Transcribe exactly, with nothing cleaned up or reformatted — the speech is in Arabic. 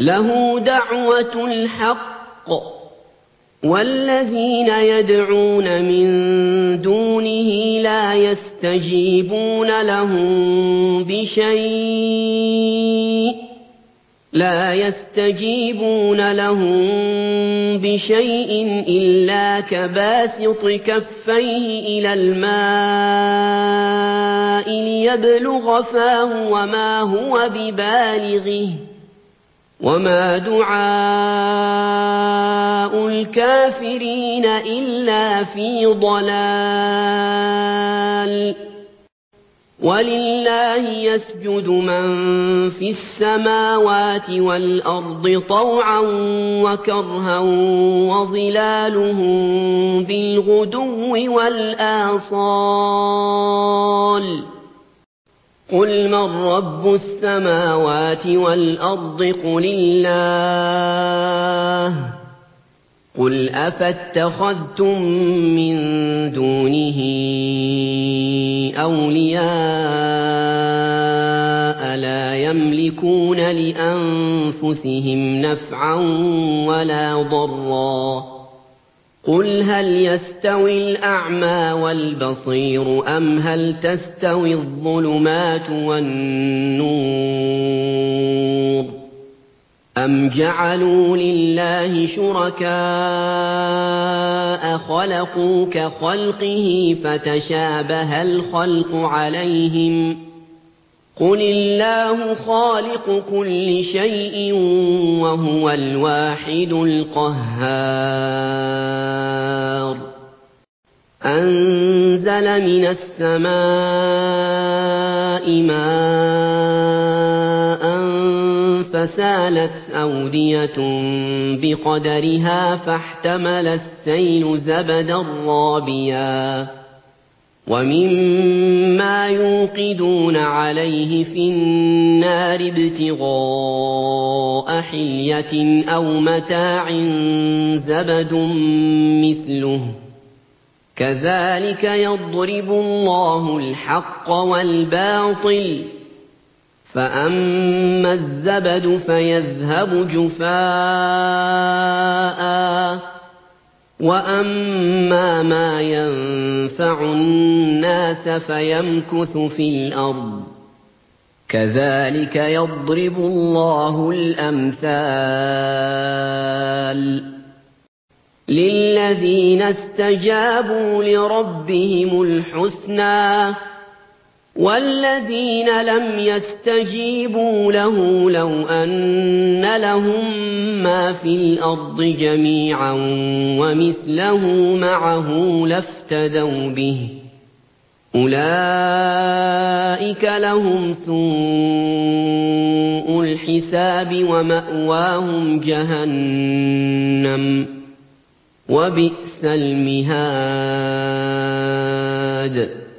لَهُ دَعْوَةُ الْحَقِّ ۖ وَالَّذِينَ يَدْعُونَ مِن دُونِهِ لَا يَسْتَجِيبُونَ لَهُم بِشَيْءٍ لا يستجيبون لهم بشيء إلا كباسط كفيه إلى الماء ليبلغ فاه وما هو ببالغه وما دعاء الكافرين إلا في ضلال وَلِلَّهِ يَسْجُدُ مَن فِي السَّمَاوَاتِ وَالْأَرْضِ طَوْعًا وَكَرْهًا وَظِلَالُهُم بِالْغُدُوِّ وَالْآصَالِ ۩ قُلْ مَن رَّبُّ السَّمَاوَاتِ وَالْأَرْضِ قُلِ اللَّهُ ۚ قُلْ أَفَاتَّخَذْتُم مِّن دُونِهِ أَوْلِيَاءَ لَا يَمْلِكُونَ لِأَنفُسِهِمْ نَفْعًا وَلَا ضَرًّا ۚ قُلْ هَلْ يَسْتَوِي الْأَعْمَىٰ وَالْبَصِيرُ أَمْ هَلْ تَسْتَوِي الظُّلُمَاتُ وَالنُّورُ أَمْ جَعَلُوا لِلَّهِ شُرَكَاءَ خَلَقُوا كَخَلْقِهِ فَتَشَابَهَ الْخَلْقُ عَلَيْهِمْ ۚ قُلِ اللَّهُ خَالِقُ كُلِّ شَيْءٍ وَهُوَ الْوَاحِدُ الْقَهَّارُ أَنزَلَ مِنَ السَّمَاءِ مَاءً فَسَالَتْ أَوْدِيَةٌ بِقَدَرِهَا فَاحْتَمَلَ السَّيْلُ زَبَدًا رَّابِيًا ۚ وَمِمَّا يُوقِدُونَ عَلَيْهِ فِي النَّارِ ابْتِغَاءَ حِلْيَةٍ أَوْ مَتَاعٍ زَبَدٌ مِّثْلُهُ ۚ كَذَٰلِكَ يَضْرِبُ اللَّهُ الْحَقَّ وَالْبَاطِلَ ۚ فَأَمَّا الزَّبَدُ فَيَذْهَبُ جُفَاءً ۖ وَأَمَّا مَا يَنفَعُ النَّاسَ فَيَمْكُثُ فِي الْأَرْضِ ۚ كَذَٰلِكَ يَضْرِبُ اللَّهُ الْأَمْثَالَ ۗ لِلَّذِينَ اسْتَجَابُوا لِرَبِّهِمُ الْحُسْنَىٰ ۚ وَالَّذِينَ لَمْ يَسْتَجِيبُوا لَهُ لَوْ أَنَّ لَهُم مَّا فِي الْأَرْضِ جَمِيعًا وَمِثْلَهُ مَعَهُ لَافْتَدَوْا بِهِ ۚ أُولَٰئِكَ لَهُمْ سُوءُ الْحِسَابِ وَمَأْوَاهُمْ جَهَنَّمُ ۖ وَبِئْسَ الْمِهَادُ